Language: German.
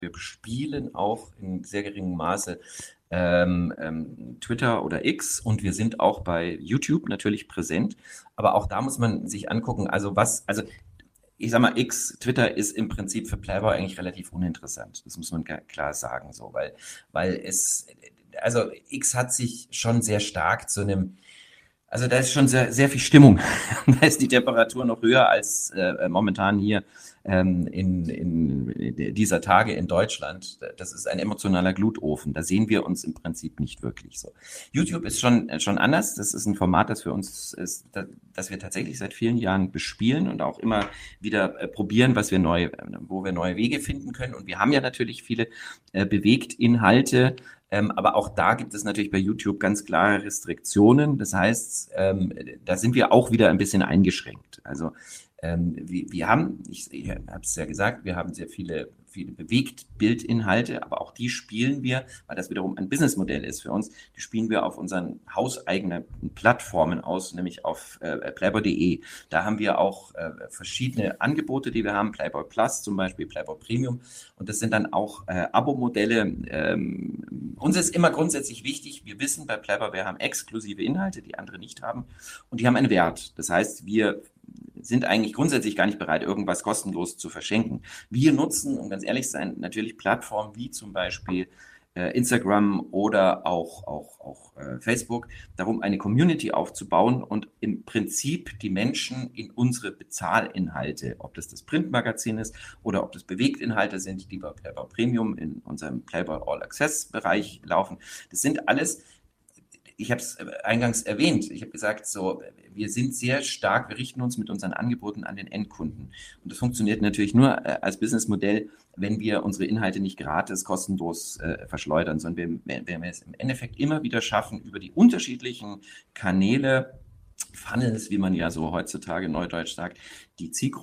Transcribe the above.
wir bespielen auch in sehr geringem Maße Twitter oder X und wir sind auch bei YouTube natürlich präsent. Aber auch da muss man sich angucken, also ich sag mal, Twitter ist im Prinzip für Playboy eigentlich relativ uninteressant. Das muss man klar sagen, so, also X hat sich schon sehr stark zu einem, also da ist schon sehr, sehr viel Stimmung. Da ist die Temperatur noch höher als momentan hier in dieser Tage in Deutschland. Das ist ein emotionaler Glutofen. Da sehen wir uns im Prinzip nicht wirklich so. YouTube ist schon anders. Das ist ein Format, das für uns ist, das wir tatsächlich seit vielen Jahren bespielen und auch immer wieder probieren, wo wir neue Wege finden können. Und wir haben ja natürlich viele Bewegtinhalte, aber auch da gibt es natürlich bei YouTube ganz klare Restriktionen. Das heißt, da sind wir auch wieder ein bisschen eingeschränkt. Also wir haben, ich habe es ja gesagt, wir haben sehr viele Bewegtbildinhalte, aber auch die spielen wir, weil das wiederum ein Businessmodell ist für uns, die spielen wir auf unseren hauseigenen Plattformen aus, nämlich auf playboy.de. Da haben wir auch verschiedene Angebote, die wir haben, Playboy Plus zum Beispiel, Playboy Premium. Und das sind dann auch Abo-Modelle. Uns ist immer grundsätzlich wichtig, wir wissen bei Playboy, wir haben exklusive Inhalte, die andere nicht haben. Und die haben einen Wert. Das heißt, wir sind eigentlich grundsätzlich gar nicht bereit, irgendwas kostenlos zu verschenken. Wir nutzen, um ganz ehrlich zu sein, natürlich Plattformen wie zum Beispiel Instagram oder auch Facebook, darum eine Community aufzubauen und im Prinzip die Menschen in unsere Bezahlinhalte, ob das Printmagazin ist oder ob das Bewegtinhalte sind, die bei Playboy Premium in unserem Playboy All Access Bereich laufen. Das sind alles, ich habe es eingangs erwähnt, ich habe gesagt, so, wir sind sehr stark, wir richten uns mit unseren Angeboten an den Endkunden. Und das funktioniert natürlich nur als Businessmodell, wenn wir unsere Inhalte nicht gratis, kostenlos verschleudern, sondern wenn wir es im Endeffekt immer wieder schaffen, über die unterschiedlichen Kanäle, Funnels, wie man ja so heutzutage neudeutsch sagt, die Zielgruppe